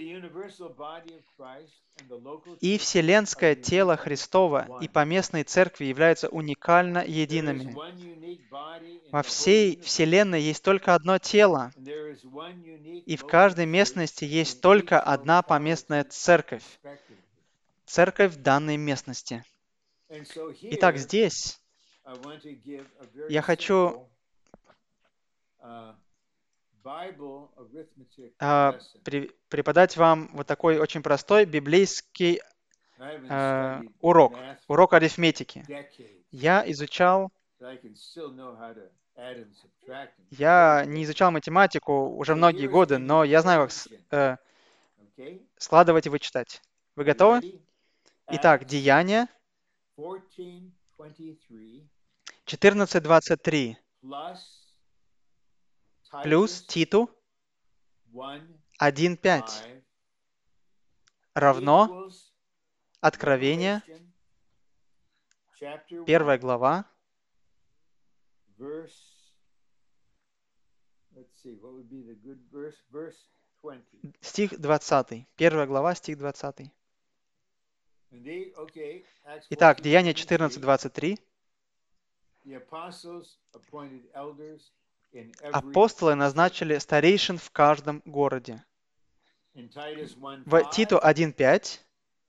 И вселенское тело Христова, и поместные церкви являются уникально едиными. Во всей Вселенной есть только одно тело, и в каждой местности есть только одна поместная церковь. Церковь данной местности. Итак, здесь я хочу Uh, при, преподать вам вот такой очень простой библейский uh, урок, урок арифметики. Я изучал, я не изучал математику уже многие годы, но я знаю, как uh, складывать и вычитать. Вы готовы? Итак, Деяния четырнадцать двадцать три плюс Титу один пять равно Откровение, первая глава, стих двадцатый. Первая глава, стих двадцатый. Итак, Деяния четырнадцать двадцать три. Апостолы назначили старейшин в каждом городе. В Титу один пять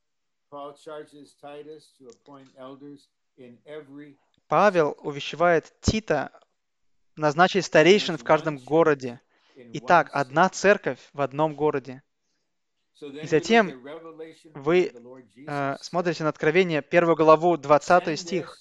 Павел увещевает Тита назначить старейшин в каждом городе. Итак, одна церковь в одном городе. И затем вы э, смотрите на Откровение, первую главу, двадцатый стих.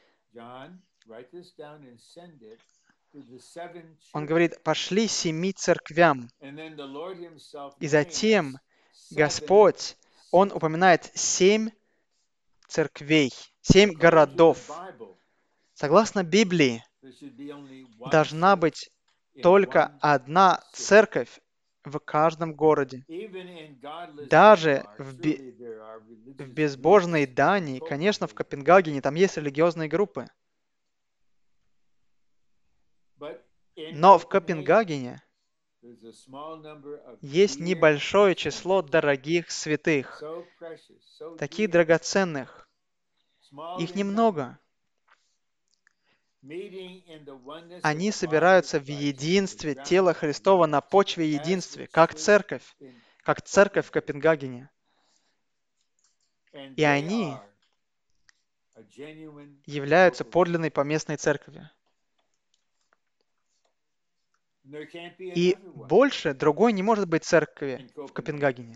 Он говорит, пошли семи церквям. И затем Господь, Он упоминает семь церквей, семь городов. Согласно Библии, должна быть только одна церковь в каждом городе. Даже в, бе- в безбожной Дании, конечно, в Копенгагене, там есть религиозные группы. Но в Копенгагене есть небольшое число дорогих святых, таких драгоценных. Их немного. Они собираются в единстве тела Христова на почве единства, как церковь, как церковь в Копенгагене. И они являются подлинной поместной церковью. И больше другой не может быть церкви в Копенгагене.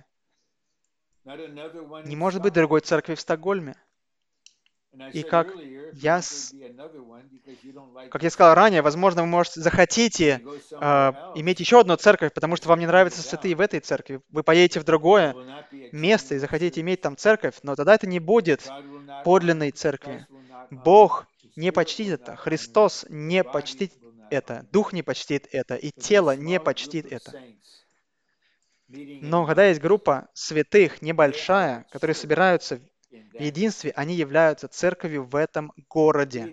Не может быть другой церкви в Стокгольме. И как я, с- как я сказал ранее, возможно, вы можете захотите э, иметь еще одну церковь, потому что вам не нравятся святые в этой церкви. Вы поедете в другое место и захотите иметь там церковь, но тогда это не будет подлинной церкви. Бог не почтит это, Христос не почтит это, Дух не почтит это, и тело не почтит это. Но когда есть группа святых, небольшая, которые собираются в единстве, они являются церковью в этом городе.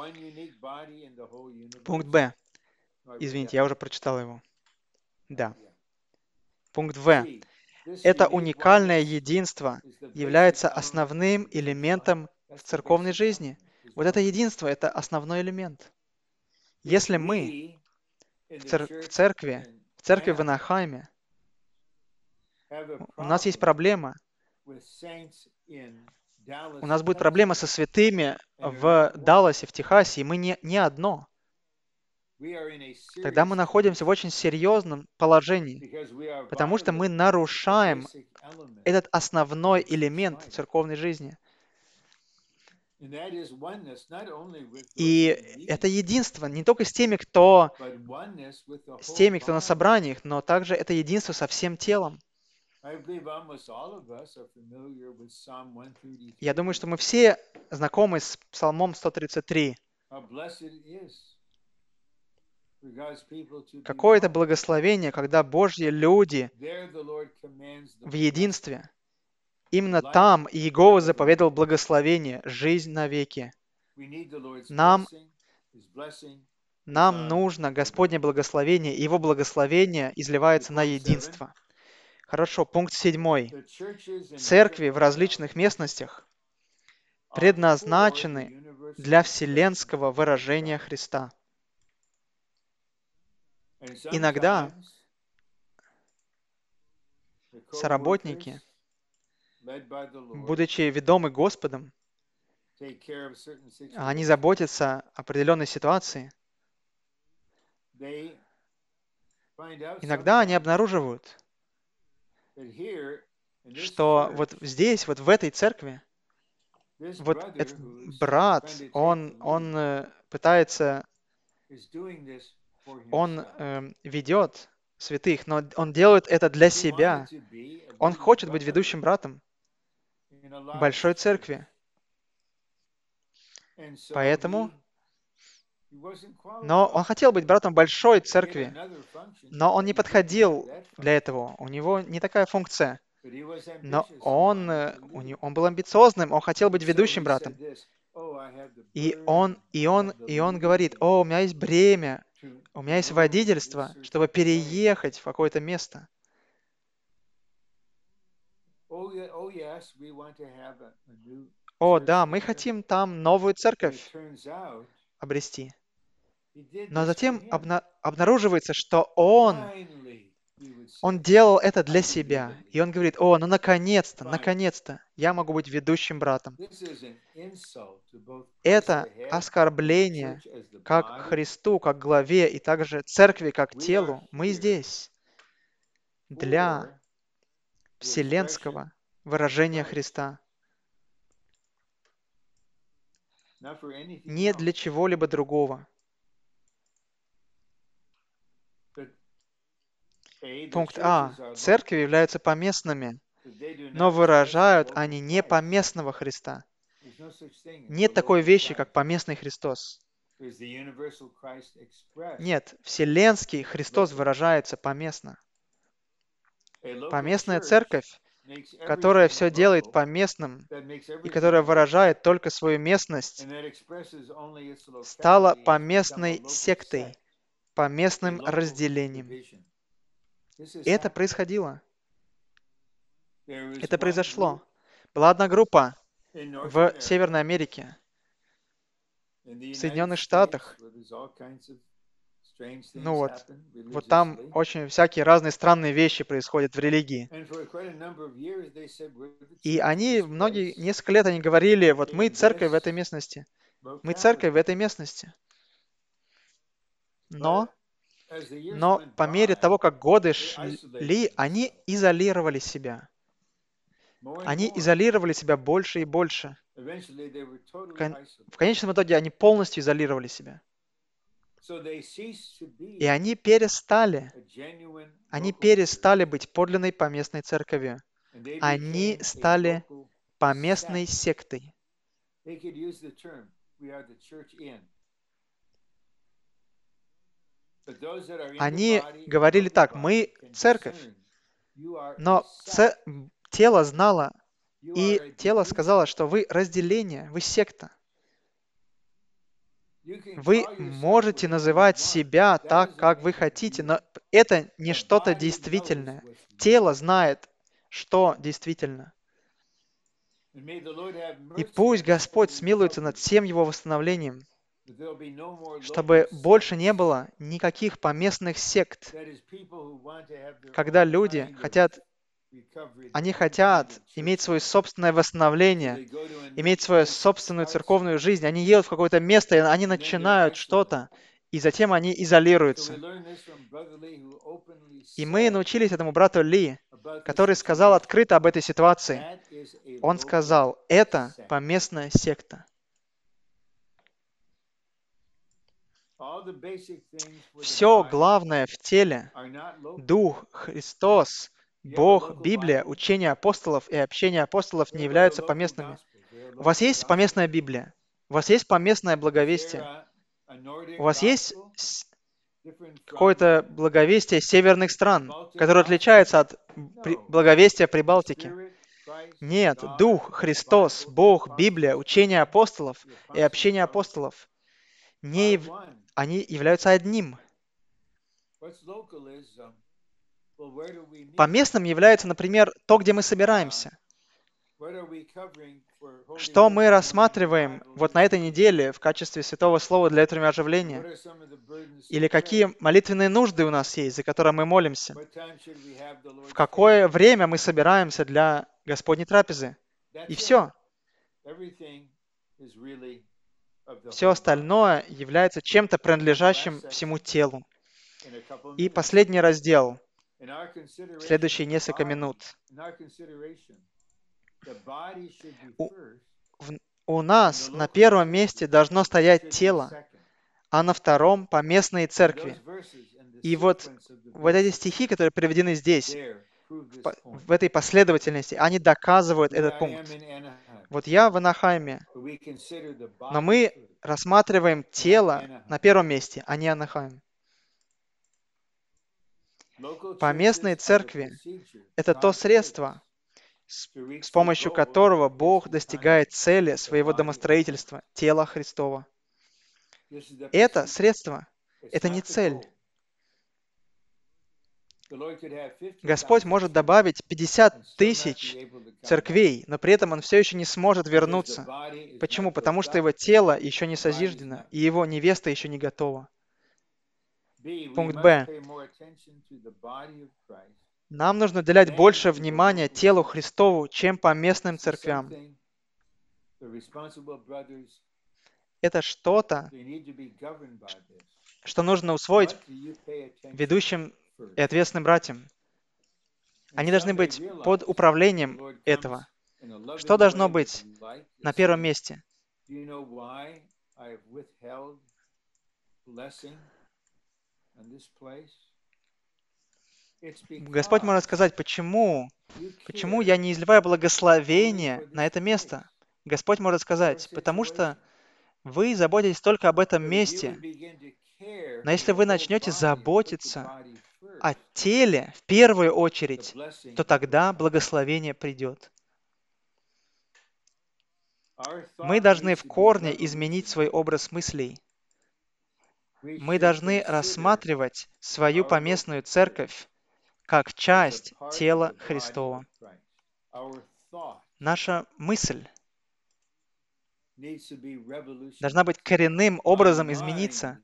Пункт Б. Извините, я уже прочитал его. Да. Пункт В. Это уникальное единство является основным элементом в церковной жизни. Вот это единство — это основной элемент. Если мы в, цер- в церкви, в церкви в Анахайме, у нас есть проблема, у нас будет проблема со святыми в Далласе, в Техасе, и мы не, не одно. Тогда мы находимся в очень серьезном положении, потому что мы нарушаем этот основной элемент церковной жизни. И это единство не только с теми, кто, с теми, кто на собраниях, но также это единство со всем телом. Я думаю, что мы все знакомы с Псалмом сто тридцать три. Какое это благословение, когда Божьи люди в единстве. Именно там Иегова заповедал благословение, жизнь навеки. Нам, нам нужно Господне благословение, и Его благословение изливается на единство. Хорошо, пункт седьмой. Церкви в различных местностях предназначены для вселенского выражения Христа. Иногда соработники, будучи ведомы Господом, они заботятся о определенной ситуации. Иногда они обнаруживают, что вот здесь, вот в этой церкви, вот этот брат, он, он э, пытается, он э, ведет святых, но он делает это для себя. Он хочет быть ведущим братом большой церкви. Поэтому, но он хотел быть братом большой церкви, но он не подходил для этого. У него не такая функция. Но он, э, у него, он был амбициозным, он хотел быть ведущим братом. И он, и он, и он говорит: «О, у меня есть бремя, у меня есть водительство, чтобы переехать в какое-то место». О, да, мы хотим там новую церковь обрести. Но затем обна- обнаруживается, что он, он делал это для себя. И он говорит: «О, ну наконец-то, наконец-то я могу быть ведущим братом». Это оскорбление как Христу, как главе, и также церкви, как телу. Мы здесь для вселенского выражения Христа, не для чего-либо другого. Пункт А. Церкви являются поместными, но выражают они не поместного Христа. Нет такой вещи, как поместный Христос. Нет, вселенский Христос выражается поместно. Поместная церковь, которая все делает поместным и которая выражает только свою местность, стала поместной сектой, поместным разделением. Это происходило. Это произошло. Была одна группа в Северной Америке, в Соединенных Штатах. Ну вот, вот там очень всякие разные странные вещи происходят в религии. И они, многие, несколько лет они говорили, вот мы церковь в этой местности. Мы церковь в этой местности. Но, но по мере того, как годы шли, они изолировали себя. Они изолировали себя больше и больше. В кон- в конечном итоге они полностью изолировали себя. И они перестали, они перестали быть подлинной поместной церковью. Они стали поместной сектой. Они говорили так: мы церковь, но ц- тело знало, и тело сказало, что вы разделение, вы секта. Вы можете называть себя так, как вы хотите, но это не что-то действительное. Тело знает, что действительно. И пусть Господь смилуется над всем его восстановлением, чтобы больше не было никаких поместных сект, когда люди хотят, они хотят иметь свое собственное восстановление, иметь свою собственную церковную жизнь. Они едут в какое-то место, и они начинают что-то, и затем они изолируются. И мы научились этому брату Ли, который сказал открыто об этой ситуации. Он сказал, это поместная секта. Все главное в теле, Дух, Христос, Бог, Библия, учение апостолов и общение апостолов не являются поместными. У вас есть поместная Библия? У вас есть поместное благовестие? У вас есть с- какое-то благовестие северных стран, которое отличается от при- благовестия Прибалтики? Нет, Дух, Христос, Бог, Библия, учение апостолов и общение апостолов, не яв- они являются одним. Поместным является, например, то, где мы собираемся. Что мы рассматриваем вот на этой неделе в качестве святого слова для этого оживления? Или какие молитвенные нужды у нас есть, за которые мы молимся? В какое время мы собираемся для Господней трапезы? И все. Все остальное является чем-то принадлежащим всему телу. И последний раздел, следующие несколько минут. У, в- у нас на первом месте должно стоять тело, а на втором — поместные церкви. И вот, вот эти стихи, которые приведены здесь, в, по- в этой последовательности, они доказывают этот пункт. Вот я в Анахайме, но мы рассматриваем тело на первом месте, а не Анахайм. Поместные церкви — это то средство, с, с помощью которого Бог достигает цели своего домостроительства, тела Христова. Это средство, это не цель. Господь может добавить пятьдесят тысяч церквей, но при этом Он все еще не сможет вернуться. Почему? Потому что Его тело еще не созиждено, и Его невеста еще не готова. Пункт Б. Нам нужно уделять больше внимания телу Христову, чем поместным церквям. Это что-то, что нужно усвоить ведущим и ответственным братьям. Они должны быть под управлением этого. Что должно быть на первом месте? Господь может сказать, почему? Почему я не изливаю благословение на это место? Господь может сказать, потому что вы заботитесь только об этом месте. Но если вы начнете заботиться о теле в первую очередь, то тогда благословение придет. Мы должны в корне изменить свой образ мыслей. Мы должны рассматривать свою поместную церковь как часть тела Христова. Наша мысль должна быть коренным образом измениться.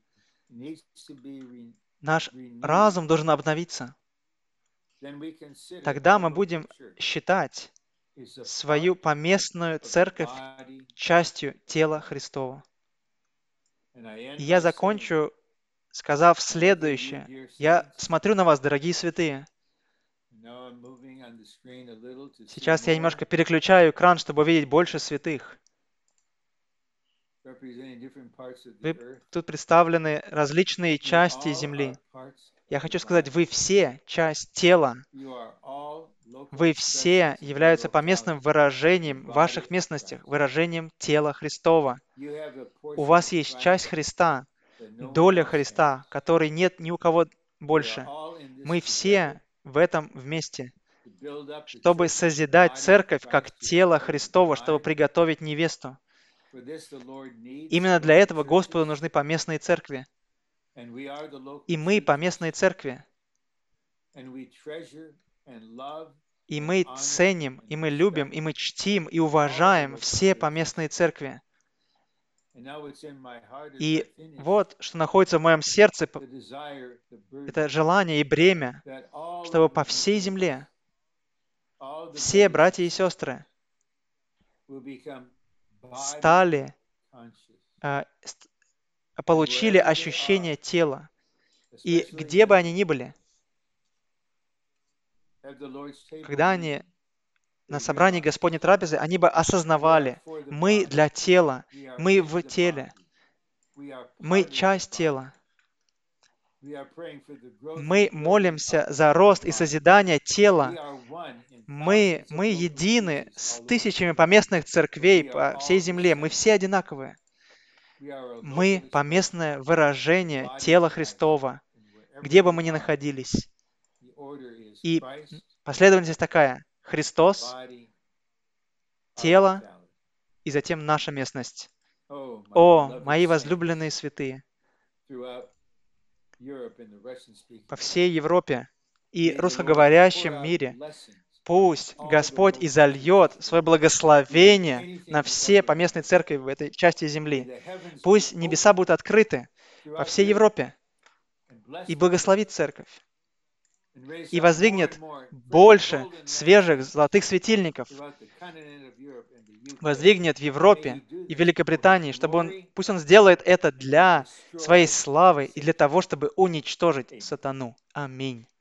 Наш разум должен обновиться. Тогда мы будем считать свою поместную церковь частью тела Христова. И я закончу, сказав следующее. Я смотрю на вас, дорогие святые. Сейчас я немножко переключаю экран, чтобы увидеть больше святых. Вы, тут представлены различные части земли. Я хочу сказать, вы все часть тела. Вы все являются поместным выражением в ваших местностях, выражением тела Христова. У вас есть часть Христа, доля Христа, которой нет ни у кого больше. Мы все в этом вместе, чтобы созидать церковь как тело Христово, чтобы приготовить невесту. Именно для этого Господу нужны поместные церкви. И мы поместные церкви. И мы ценим, и мы любим, и мы чтим, и уважаем все поместные церкви. И вот, что находится в моем сердце, это желание и бремя, чтобы по всей земле все братья и сестры стали, получили ощущение тела. И где бы они ни были, когда они на собрании Господней трапезы, они бы осознавали, мы для тела, мы в теле, мы часть тела. Мы молимся за рост и созидание тела. Мы, мы едины с тысячами поместных церквей по всей земле. Мы все одинаковые. Мы поместное выражение тела Христова, где бы мы ни находились. И последовательность такая. Христос, тело и затем наша местность. О, мои возлюбленные святые! По всей Европе и русскоговорящем мире пусть Господь изольет свое благословение на все поместные церкви в этой части земли. Пусть небеса будут открыты по всей Европе и благословит церковь. И воздвигнет больше свежих золотых светильников, воздвигнет в Европе и в Великобритании, чтобы он, пусть он сделает это для своей славы и для того, чтобы уничтожить сатану. Аминь.